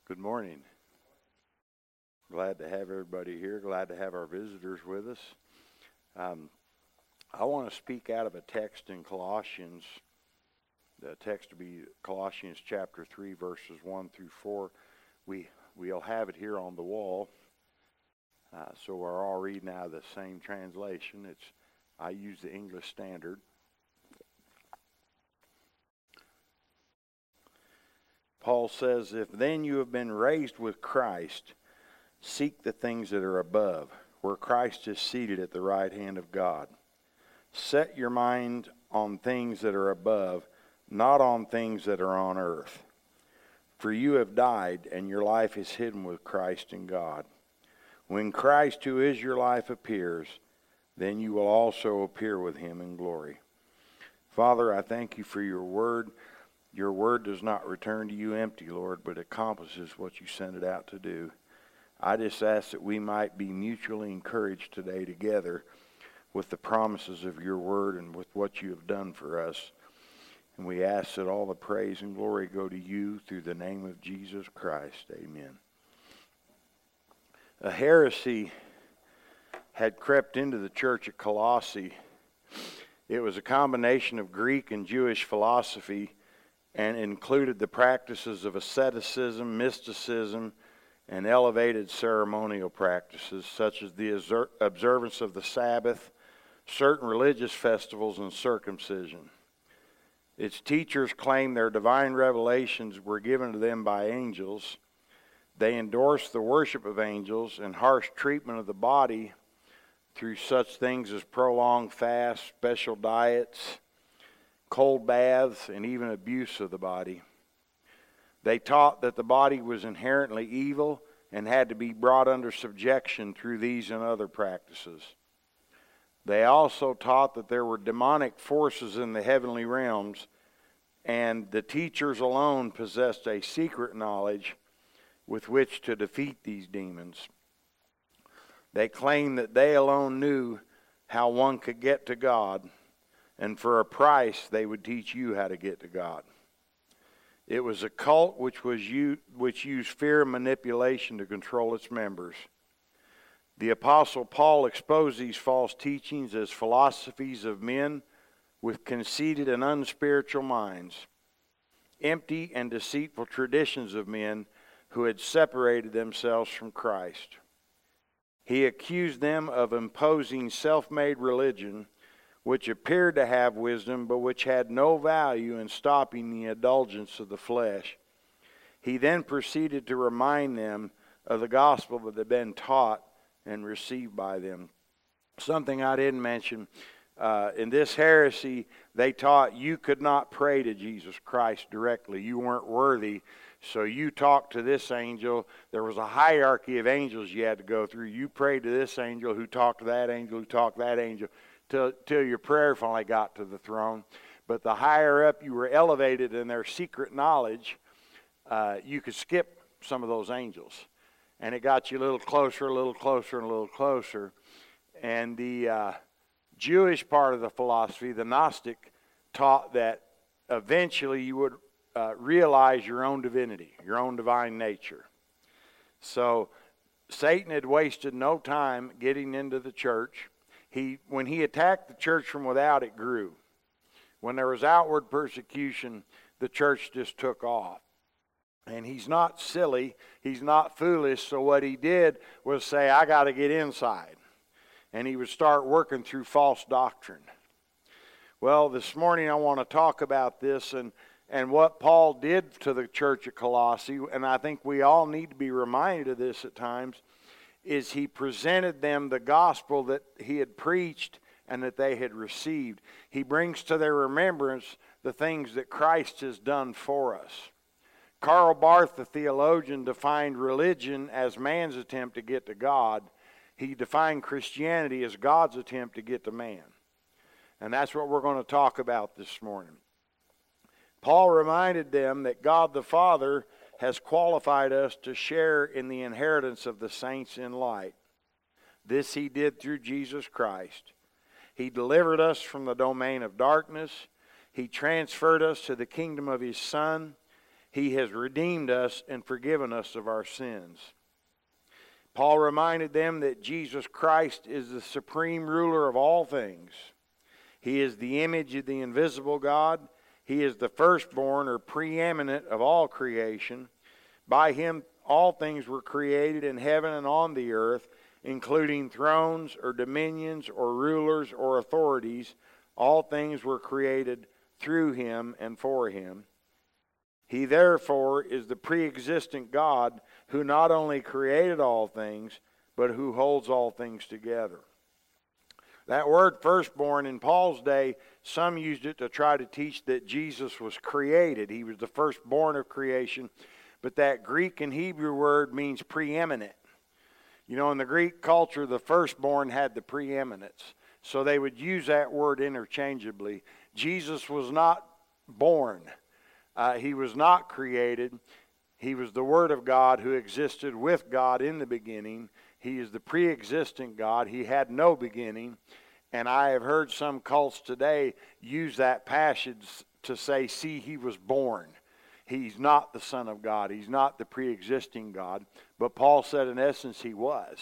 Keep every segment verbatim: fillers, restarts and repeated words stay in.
Good morning. Glad to have everybody here. Glad to have our visitors with us. Um, I want to speak out of a text in Colossians. The text will be Colossians chapter three, verses one through four. We, we'll have it here on the wall. Uh, so we're all reading out of the same translation. It's I use the English Standard. Paul says, "If then you have been raised with Christ, seek the things that are above, where Christ is seated at the right hand of God. Set your mind on things that are above, not on things that are on earth. For you have died, and your life is hidden with Christ in God. When Christ, who is your life, appears, then you will also appear with him in glory." Father, I thank you for your word. Your word does not return to you empty, Lord, but accomplishes what you sent it out to do. I just ask that we might be mutually encouraged today together with the promises of your word and with what you have done for us. And we ask that all the praise and glory go to you through the name of Jesus Christ. Amen. A heresy had crept into the church at Colossae. It was a combination of Greek and Jewish philosophy and included the practices of asceticism, mysticism, and elevated ceremonial practices such as the observance of the Sabbath, certain religious festivals, and circumcision. Its teachers claimed their divine revelations were given to them by angels. They endorsed the worship of angels and harsh treatment of the body through such things as prolonged fasts, special diets, cold baths, and even abuse of the body. They taught that the body was inherently evil and had to be brought under subjection through these and other practices. They also taught that there were demonic forces in the heavenly realms, and the teachers alone possessed a secret knowledge with which to defeat these demons. They claimed that they alone knew how one could get to God, and for a price they would teach you how to get to God. It was a cult which was used, which used fear and manipulation to control its members. The Apostle Paul exposed these false teachings as philosophies of men with conceited and unspiritual minds, empty and deceitful traditions of men who had separated themselves from Christ. He accused them of imposing self-made religion which appeared to have wisdom, but which had no value in stopping the indulgence of the flesh. He then proceeded to remind them of the gospel that had been taught and received by them. Something I didn't mention, uh, in this heresy, they taught you could not pray to Jesus Christ directly. You weren't worthy, so you talked to this angel. There was a hierarchy of angels you had to go through. You prayed to this angel who talked to that angel who talked to that angel, till, till your prayer finally got to the throne. But the higher up you were elevated in their secret knowledge, uh, you could skip some of those angels. And it got you a little closer, a little closer, and a little closer. And the uh, Jewish part of the philosophy, the Gnostic, taught that eventually you would uh, realize your own divinity, your own divine nature. So Satan had wasted no time getting into the church. He, when he attacked the church from without, it grew. When there was outward persecution, the church just took off. And he's not silly, he's not foolish, so what he did was say, I got to get inside. And he would start working through false doctrine. Well, this morning I want to talk about this and, and what Paul did to the church at Colossae, and I think we all need to be reminded of this at times, is he presented them the gospel that he had preached and that they had received. He brings to their remembrance the things that Christ has done for us. Karl Barth, the theologian, defined religion as man's attempt to get to God. He defined Christianity as God's attempt to get to man. And that's what we're going to talk about this morning. Paul reminded them that God the Father has qualified us to share in the inheritance of the saints in light. This he did through Jesus Christ. He delivered us from the domain of darkness. He transferred us to the kingdom of his Son. He has redeemed us and forgiven us of our sins. Paul reminded them that Jesus Christ is the supreme ruler of all things. He is the image of the invisible God. He is the firstborn or preeminent of all creation. By him all things were created in heaven and on the earth, including thrones or dominions or rulers or authorities. All things were created through him and for him. He therefore is the pre-existent God who not only created all things, but who holds all things together. That word firstborn in Paul's day, some used it to try to teach that Jesus was created. He was the firstborn of creation. But that Greek and Hebrew word means preeminent. You know, in the Greek culture, the firstborn had the preeminence. So they would use that word interchangeably. Jesus was not born. Uh, he was not created. He was the Word of God who existed with God in the beginning. He is the pre-existent God. He had no beginning. And I have heard some cults today use that passage to say, see, he was born. He's not the Son of God. He's not the pre-existing God. But Paul said in essence he was.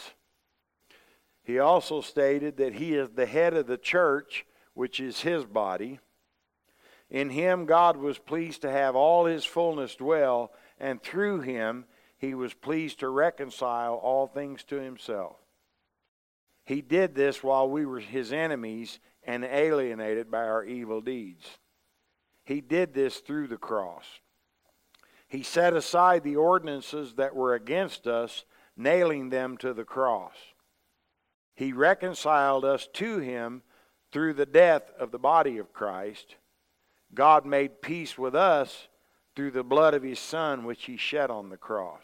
He also stated that he is the head of the church, which is his body. In him God was pleased to have all his fullness dwell, and through him he was pleased to reconcile all things to himself. He did this while we were his enemies and alienated by our evil deeds. He did this through the cross. He set aside the ordinances that were against us, nailing them to the cross. He reconciled us to him through the death of the body of Christ. God made peace with us through the blood of his Son, which he shed on the cross.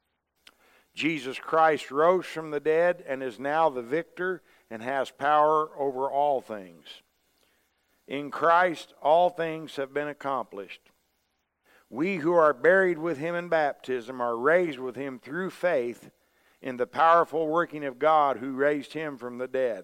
Jesus Christ rose from the dead and is now the victor and has power over all things. In Christ, all things have been accomplished. We who are buried with him in baptism are raised with him through faith in the powerful working of God who raised him from the dead.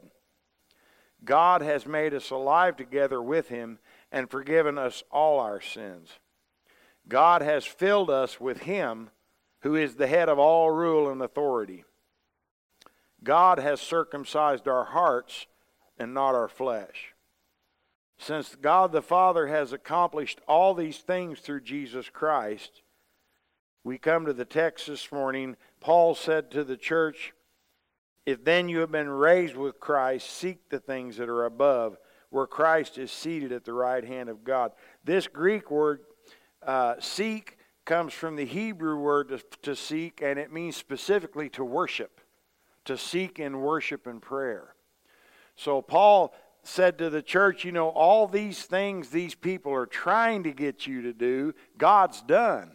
God has made us alive together with him and forgiven us all our sins. God has filled us with him who is the head of all rule and authority. God has circumcised our hearts and not our flesh. Since God the Father has accomplished all these things through Jesus Christ, we come to the text this morning. Paul said to the church, if then you have been raised with Christ, seek the things that are above, where Christ is seated at the right hand of God. This Greek word, uh, seek, comes from the Hebrew word to, to seek, and it means specifically to worship, to seek in worship and prayer. So Paul said to the church, you know, all these things these people are trying to get you to do, God's done.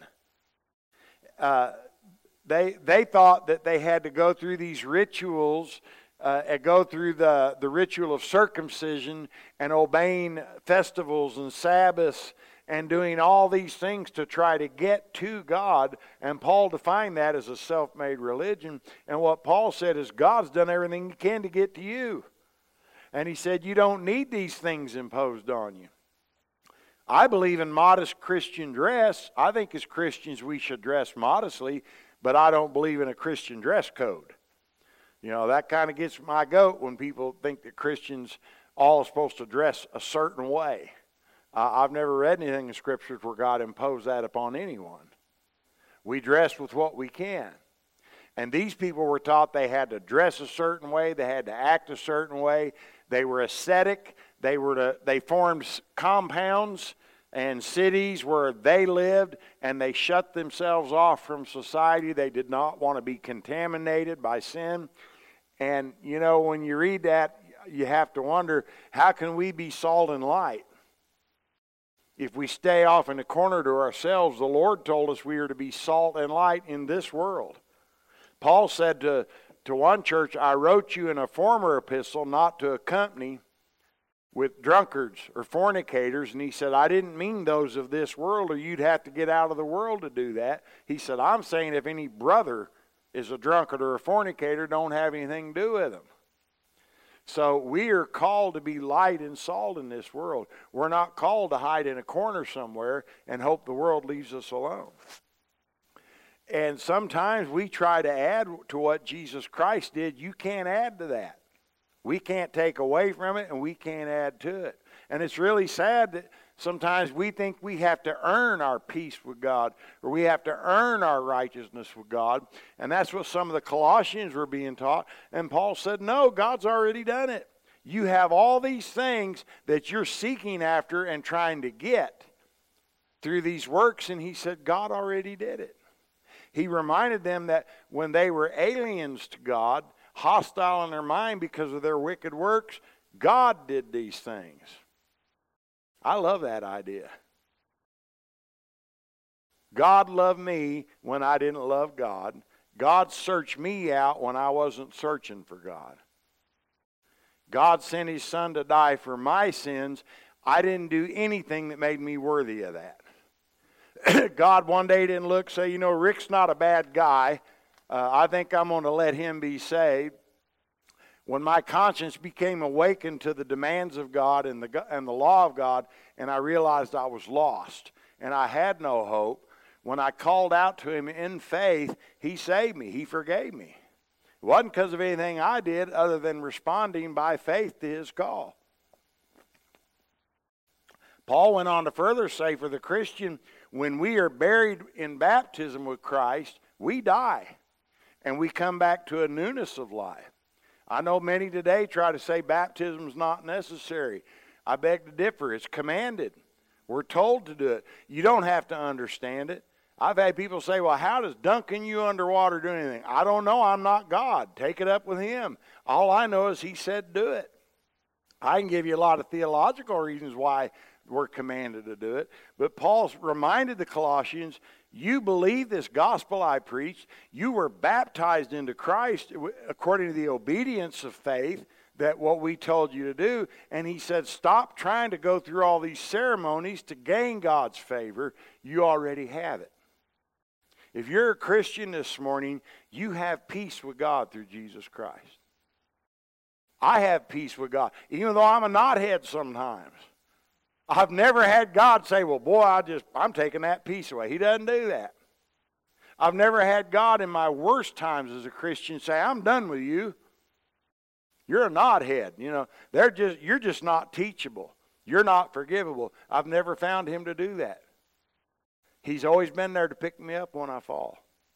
Uh, they they thought that they had to go through these rituals, uh, and go through the, the ritual of circumcision and obeying festivals and Sabbaths and doing all these things to try to get to God. And Paul defined that as a self-made religion. And what Paul said is God's done everything he can to get to you. And he said you don't need these things imposed on you. I believe in modest Christian dress. I think as Christians we should dress modestly, but I don't believe in a Christian dress code. You know, that kind of gets my goat when people think that Christians all are supposed to dress a certain way. Uh, I've never read anything in Scriptures where God imposed that upon anyone. We dress with what we can. And these people were taught they had to dress a certain way, they had to act a certain way. They were ascetic. They were to, they formed compounds and cities where they lived, and they shut themselves off from society. They did not want to be contaminated by sin. And, you know, when you read that, you have to wonder, how can we be salt and light? If we stay off in the corner to ourselves, the Lord told us we are to be salt and light in this world. Paul said to, to one church, I wrote you in a former epistle not to accompany with drunkards or fornicators. And he said, I didn't mean those of this world, or you'd have to get out of the world to do that. He said, I'm saying if any brother is a drunkard or a fornicator, don't have anything to do with him. So we are called to be light and salt in this world. We're not called to hide in a corner somewhere and hope the world leaves us alone. And sometimes we try to add to what Jesus Christ did. You can't add to that. We can't take away from it, and we can't add to it. And it's really sad that sometimes we think we have to earn our peace with God, or we have to earn our righteousness with God. And that's what some of the Colossians were being taught. And Paul said, no, God's already done it. You have all these things that you're seeking after and trying to get through these works. And he said, God already did it. He reminded them that when they were aliens to God, hostile in their mind because of their wicked works, God did these things. I love that idea. God loved me when I didn't love God. God searched me out when I wasn't searching for God. God sent his son to die for my sins. I didn't do anything that made me worthy of that. God one day didn't look, say, you know, Rick's not a bad guy. Uh, I think I'm going to let him be saved. When my conscience became awakened to the demands of God and the, and the law of God, and I realized I was lost and I had no hope, when I called out to him in faith, he saved me. He forgave me. It wasn't because of anything I did other than responding by faith to his call. Paul went on to further say, for the Christian, when we are buried in baptism with Christ, we die, and we come back to a newness of life. I know many today try to say baptism is not necessary. I beg to differ. It's commanded. We're told to do it. You don't have to understand it. I've had people say, well, how does dunking you underwater do anything? I don't know. I'm not God. Take it up with him. All I know is he said do it. I can give you a lot of theological reasons why we're commanded to do it. But Paul reminded the Colossians, you believe this gospel I preached. You were baptized into Christ according to the obedience of faith, that what we told you to do. And he said, stop trying to go through all these ceremonies to gain God's favor. You already have it. If you're a Christian this morning, you have peace with God through Jesus Christ. I have peace with God, even though I'm a knothead sometimes. I've never had God say, well, boy, I just, I'm taking that peace away. He doesn't do that. I've never had God in my worst times as a Christian say, I'm done with you. You're a knothead. You know, they're just, you're just not teachable. You're not forgivable. I've never found him to do that. He's always been there to pick me up when I fall.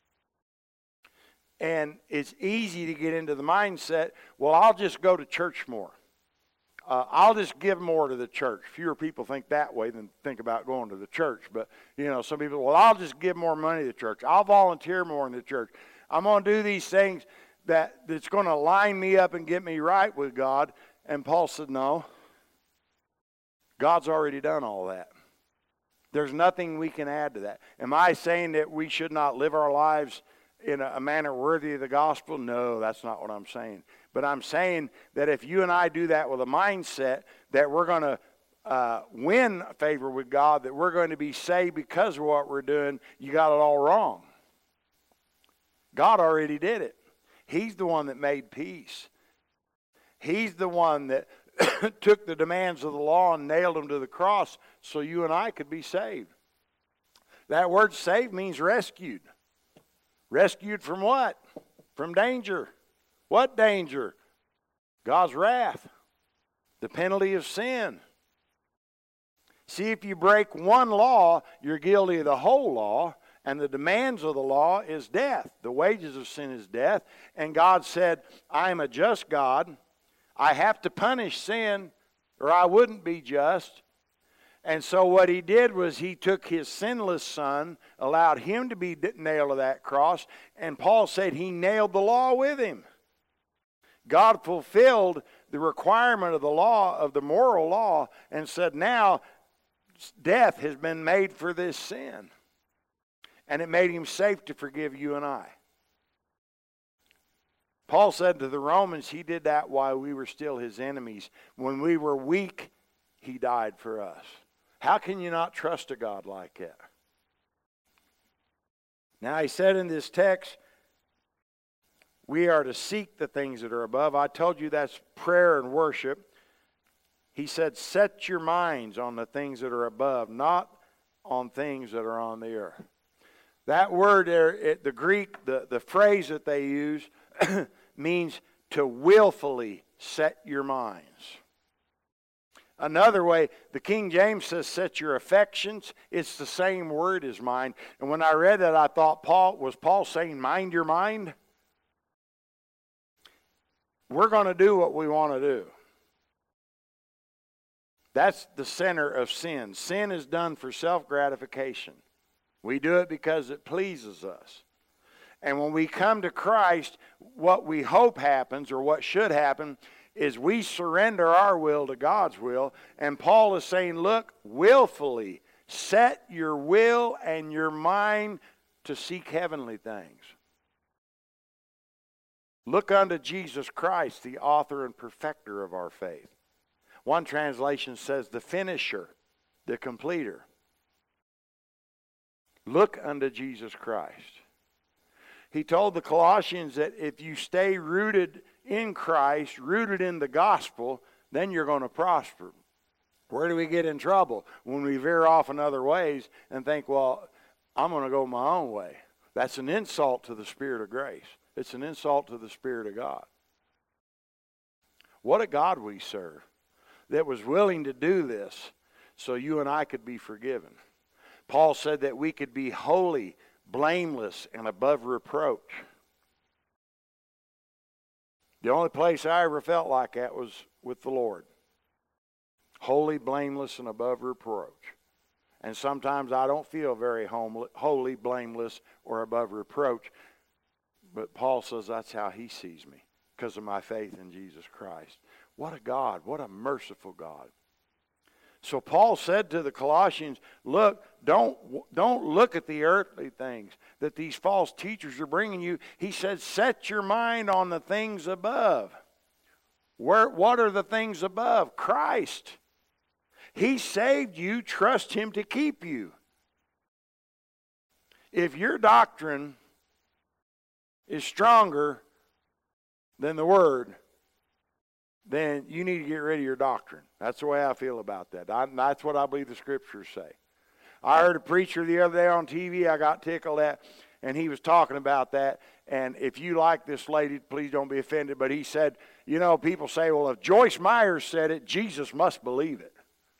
And it's easy to get into the mindset, well, I'll just go to church more. Uh, I'll just give more to the church. Fewer people think that way than think about going to the church. But, you know, some people, well, I'll just give more money to the church. I'll volunteer more in the church. I'm going to do these things that, that's going to line me up and get me right with God. And Paul said, no. God's already done all that. There's nothing we can add to that. Am I saying that we should not live our lives in a, a manner worthy of the gospel? No, that's not what I'm saying. But I'm saying that if you and I do that with a mindset that we're going to uh, win favor with God, that we're going to be saved because of what we're doing, you got it all wrong. God already did it. He's the one that made peace. He's the one that took the demands of the law and nailed them to the cross so you and I could be saved. That word saved means rescued. Rescued from what? From danger. What danger? God's wrath. The penalty of sin. See, if you break one law, you're guilty of the whole law, and the demands of the law is death. The wages of sin is death. And God said, I am a just God. I have to punish sin, or I wouldn't be just. And so what he did was he took his sinless son, allowed him to be nailed to that cross, and Paul said he nailed the law with him. God fulfilled the requirement of the law, of the moral law, and said now death has been made for this sin. And it made him safe to forgive you and I. Paul said to the Romans, he did that while we were still his enemies. When we were weak, he died for us. How can you not trust a God like that? Now he said in this text, We are to seek the things that are above. I told you that's prayer and worship. He said, set your minds on the things that are above, not on things that are on the earth. That word there, it, the Greek, the, the phrase that they use means to willfully set your minds. Another way, the King James says set your affections. It's the same word as mind. And when I read that, I thought, Paul, was Paul saying mind your mind? We're going to do what we want to do. That's the center of sin. Sin is done for self-gratification. We do it because it pleases us. And when we come to Christ, what we hope happens, or what should happen, is we surrender our will to God's will. And Paul is saying, look, willfully set your will and your mind to seek heavenly things. Look unto Jesus Christ, the author and perfecter of our faith. One translation says the finisher, the completer. Look unto Jesus Christ. He told the Colossians that if you stay rooted in Christ, rooted in the gospel, then you're going to prosper. Where do we get in trouble? When we veer off in other ways and think, well, I'm going to go my own way. That's an insult to the Spirit of grace. It's an insult to the Spirit of God. What a God we serve that was willing to do this so you and I could be forgiven. Paul said that we could be holy, blameless, and above reproach. The only place I ever felt like that was with the Lord. Holy, blameless, and above reproach. And sometimes I don't feel very holy, blameless, or above reproach. But Paul says that's how he sees me, because of my faith in Jesus Christ. What a God. What a merciful God. So Paul said to the Colossians, look, don't, don't look at the earthly things that these false teachers are bringing you. He said, set your mind on the things above. Where, what are the things above? Christ. He saved you. Trust Him to keep you. If your doctrine is stronger than the Word, then you need to get rid of your doctrine. That's the way I feel about that. I, that's what I believe the Scriptures say. I heard a preacher the other day on T V I got tickled at, and he was talking about that. And if you like this lady, please don't be offended, but he said, you know, people say, well, if Joyce Myers said it, Jesus must believe it.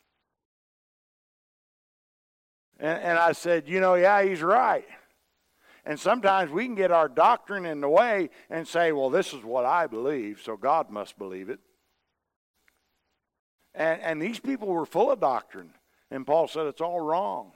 And, and I said, you know, yeah, he's right. And sometimes we can get our doctrine in the way and say, well, this is what I believe, so God must believe it. And, and these people were full of doctrine. And Paul said it's all wrong.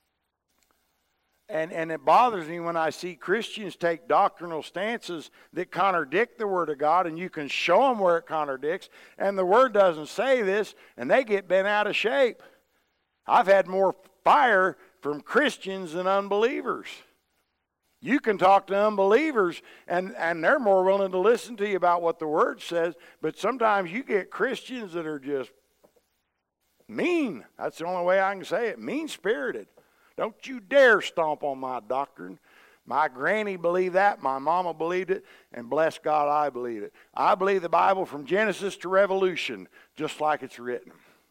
And, and it bothers me when I see Christians take doctrinal stances that contradict the Word of God, and you can show them where it contradicts, and the Word doesn't say this, and they get bent out of shape. I've had more fire from Christians than unbelievers. You can talk to unbelievers, and, and they're more willing to listen to you about what the Word says, but sometimes you get Christians that are just mean. That's the only way I can say it. Mean-spirited. Don't you dare stomp on my doctrine. My granny believed that. My mama believed it. And bless God, I believe it. I believe the Bible from Genesis to Revelation, just like it's written.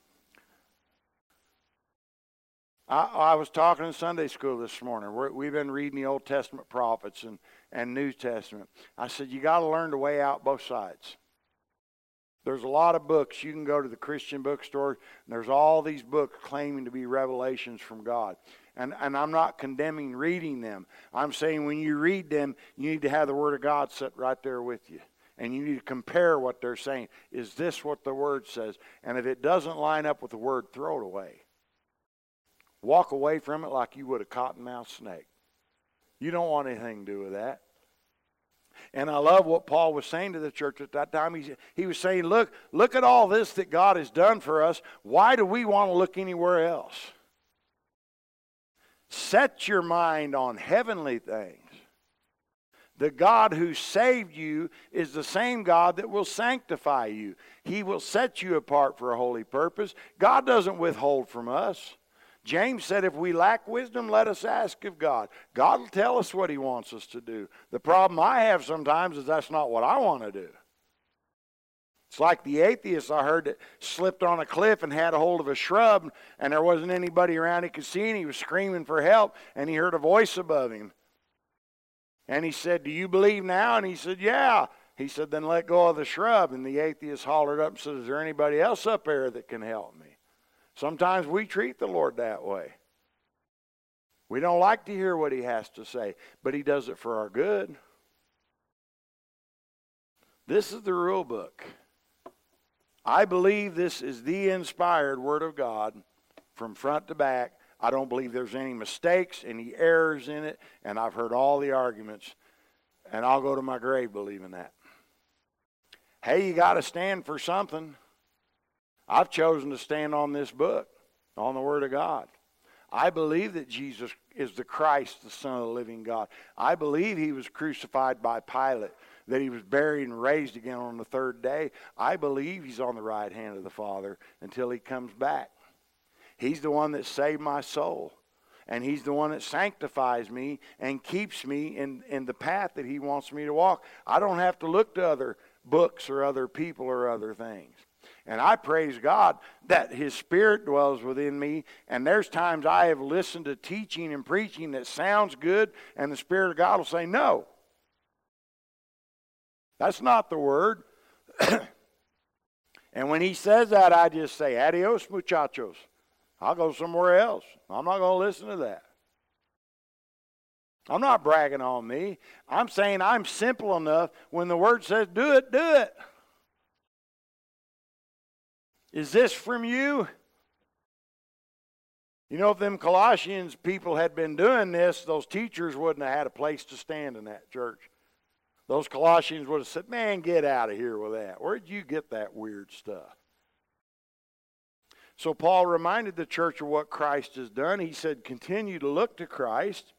I, I was talking in Sunday school this morning. We're, we've been reading the Old Testament prophets and, and New Testament. I said, you got to learn to weigh out both sides. There's a lot of books. You can go to the Christian bookstore, and there's all these books claiming to be revelations from God. And, and I'm not condemning reading them. I'm saying when you read them, you need to have the Word of God set right there with you. And you need to compare what they're saying. Is this what the Word says? And if it doesn't line up with the Word, throw it away. Walk away from it like you would a cottonmouth snake. You don't want anything to do with that. And I love what Paul was saying to the church at that time. He, he was saying, look, look at all this that God has done for us. Why do we want to look anywhere else? Set your mind on heavenly things. The God who saved you is the same God that will sanctify you. He will set you apart for a holy purpose. God doesn't withhold from us. James said, if we lack wisdom, let us ask of God. God will tell us what he wants us to do. The problem I have sometimes is that's not what I want to do. It's like the atheist I heard that slipped on a cliff and had a hold of a shrub, and there wasn't anybody around he could see, and he was screaming for help, and he heard a voice above him. And he said, do you believe now? And he said, yeah. He said, then let go of the shrub. And the atheist hollered up and said, is there anybody else up there that can help me? Sometimes we treat the Lord that way. We don't like to hear what he has to say, but he does it for our good. This is the rule book. I believe this is the inspired Word of God from front to back. I don't believe there's any mistakes, any errors in it, and I've heard all the arguments, and I'll go to my grave believing that. Hey, you got to stand for something. I've chosen to stand on this book, on the Word of God. I believe that Jesus is the Christ, the Son of the living God. I believe he was crucified by Pilate, that he was buried and raised again on the third day. I believe he's on the right hand of the Father until he comes back. He's the one that saved my soul. And he's the one that sanctifies me and keeps me in, in the path that he wants me to walk. I don't have to look to other books or other people or other things. And I praise God that his Spirit dwells within me. And there's times I have listened to teaching and preaching that sounds good, and the Spirit of God will say, no. That's not the word. And when he says that, I just say, adios, muchachos. I'll go somewhere else. I'm not going to listen to that. I'm not bragging on me. I'm saying I'm simple enough. When the word says do it, do it. Is this from you? You know, if them Colossians people had been doing this, those teachers wouldn't have had a place to stand in that church. Those Colossians would have said, man, get out of here with that. Where'd you get that weird stuff? So Paul reminded the church of what Christ has done. He said, continue to look to Christ.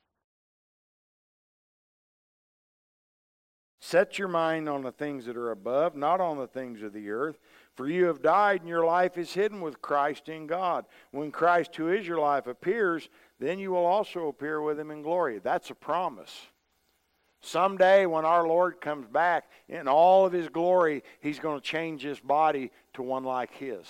Set your mind on the things that are above, not on the things of the earth. For you have died, and your life is hidden with Christ in God. When Christ, who is your life, appears, then you will also appear with him in glory. That's a promise. Someday when our Lord comes back in all of his glory, he's going to change his body to one like his.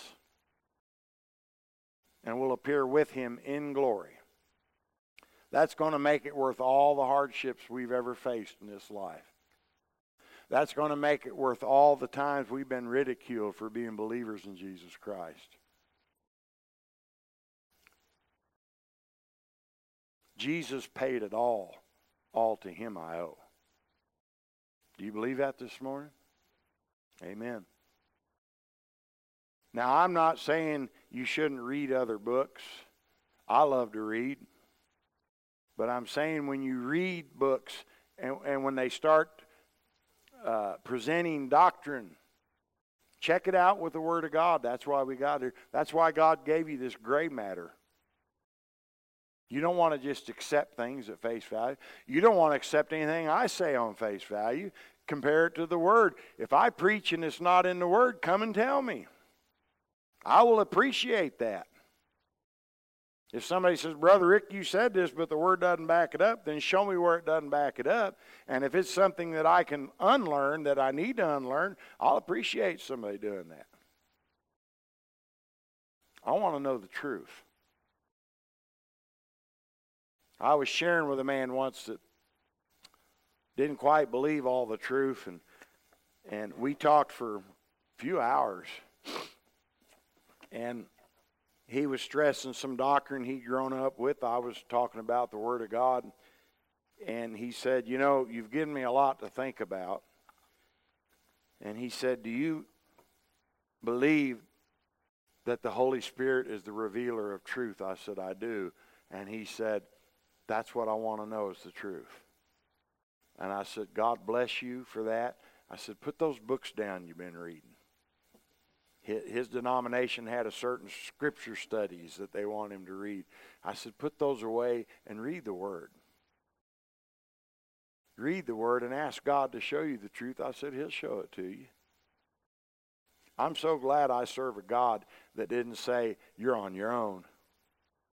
And we'll appear with him in glory. That's going to make it worth all the hardships we've ever faced in this life. That's going to make it worth all the times we've been ridiculed for being believers in Jesus Christ. Jesus paid it all. All to him I owe. Do you believe that this morning? Amen. Now, I'm not saying you shouldn't read other books. I love to read. But I'm saying when you read books and, and when they start uh, presenting doctrine, check it out with the Word of God. That's why we got here. That's why God gave you this gray matter. You don't want to just accept things at face value. You don't want to accept anything I say on face value. Compare it to the Word. If I preach and it's not in the Word, come and tell me. I will appreciate that. If somebody says, Brother Rick, you said this, but the Word doesn't back it up, then show me where it doesn't back it up. And if it's something that I can unlearn, that I need to unlearn, I'll appreciate somebody doing that. I want to know the truth. I was sharing with a man once that didn't quite believe all the truth, and and we talked for a few hours. And he was stressing some doctrine he'd grown up with. I was talking about the Word of God. And he said, you know, you've given me a lot to think about. And he said, do you believe that the Holy Spirit is the revealer of truth? I said, I do. And he said, that's what I want to know is the truth. And I said, God bless you for that. I said, put those books down you've been reading. His denomination had a certain scripture studies that they want him to read. I said, put those away and read the Word. Read the Word and ask God to show you the truth. I said, he'll show it to you. I'm so glad I serve a God that didn't say, you're on your own.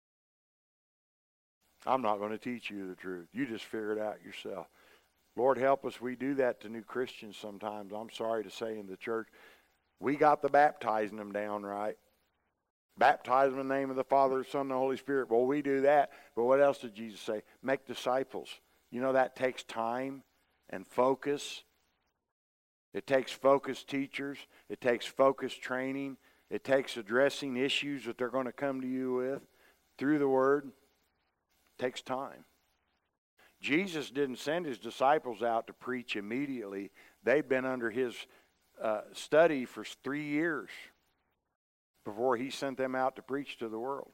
I'm not going to teach you the truth. You just figure it out yourself. Lord, help us. We do that to new Christians sometimes. I'm sorry to say in the church. We got the baptizing them down right. Baptize them in the name of the Father, the Son, and the Holy Spirit. Well, we do that. But what else did Jesus say? Make disciples. You know that takes time and focus. It takes focused teachers. It takes focused training. It takes addressing issues that they're going to come to you with through the Word. It takes time. Jesus didn't send his disciples out to preach immediately. They'd been under his uh, study for three years before he sent them out to preach to the world.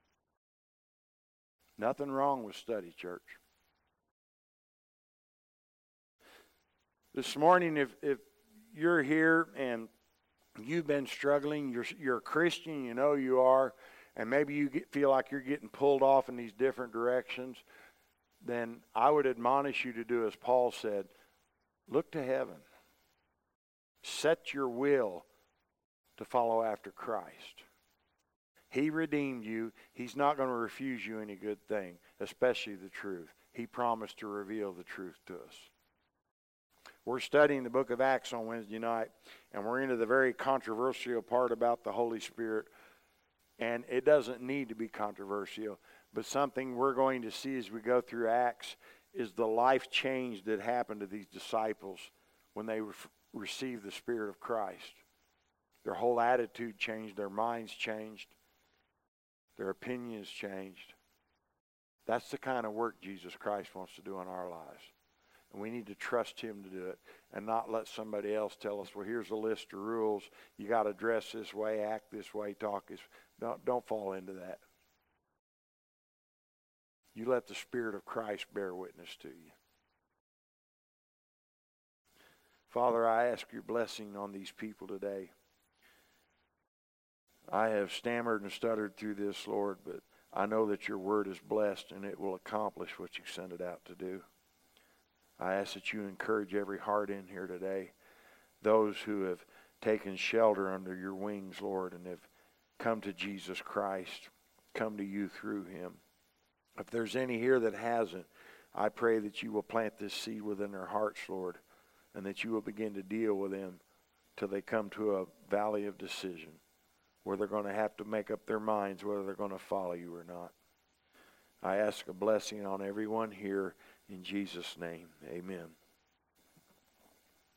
Nothing wrong with study, church. This morning, if, if you're here and you've been struggling, you're, you're a Christian, you know you are, and maybe you get, feel like you're getting pulled off in these different directions, then I would admonish you to do as Paul said, look to heaven. Set your will to follow after Christ. He redeemed you. He's not going to refuse you any good thing, especially the truth. He promised to reveal the truth to us. We're studying the book of Acts on Wednesday night, and we're into the very controversial part about the Holy Spirit. And it doesn't need to be controversial, but something we're going to see as we go through Acts is the life change that happened to these disciples when they re- received the Spirit of Christ. Their whole attitude changed, their minds changed, their opinions changed. That's the kind of work Jesus Christ wants to do in our lives. And we need to trust him to do it and not let somebody else tell us, well, here's a list of rules. You got to dress this way, act this way, talk this way. Don't, don't fall into that. You let the Spirit of Christ bear witness to you. Father, I ask your blessing on these people today. I have stammered and stuttered through this, Lord, but I know that your word is blessed and it will accomplish what you sent it out to do. I ask that you encourage every heart in here today, those who have taken shelter under your wings, Lord, and have come to Jesus Christ, come to you through him. If there's any here that hasn't, I pray that you will plant this seed within their hearts, Lord, and that you will begin to deal with them till they come to a valley of decision where they're going to have to make up their minds whether they're going to follow you or not. I ask a blessing on everyone here in Jesus' name. Amen.